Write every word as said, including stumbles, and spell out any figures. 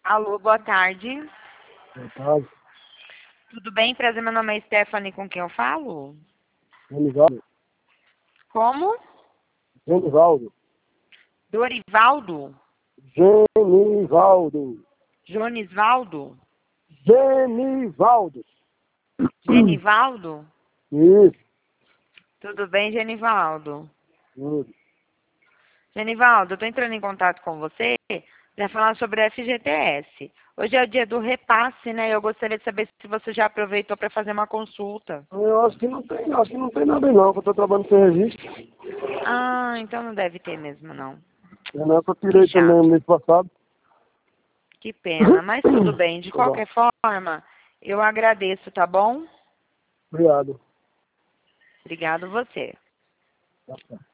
Alô, boa tarde. Boa tarde. Tudo bem? Prazer, meu nome é Stephanie, com quem eu falo? Genivaldo. Como? Genivaldo. Dorivaldo? Genivaldo. Jonisvaldo? Genivaldo. Genivaldo? Isso. Tudo bem, Genivaldo? Tudo. Genivaldo, eu estou entrando em contato com você para falar sobre a F G T S. Hoje é o dia do repasse, né? Eu gostaria de saber se você já aproveitou para fazer uma consulta. Eu acho que não tem, acho que não tem nada aí não, que eu tô trabalhando sem registro. Ah, então não deve ter mesmo, não. É, né, que eu Que tirei também chato. no mês passado. Que pena, mas tudo bem. De Tá bom. qualquer forma, eu agradeço, tá bom? Obrigado. Obrigado você. Tá, tá.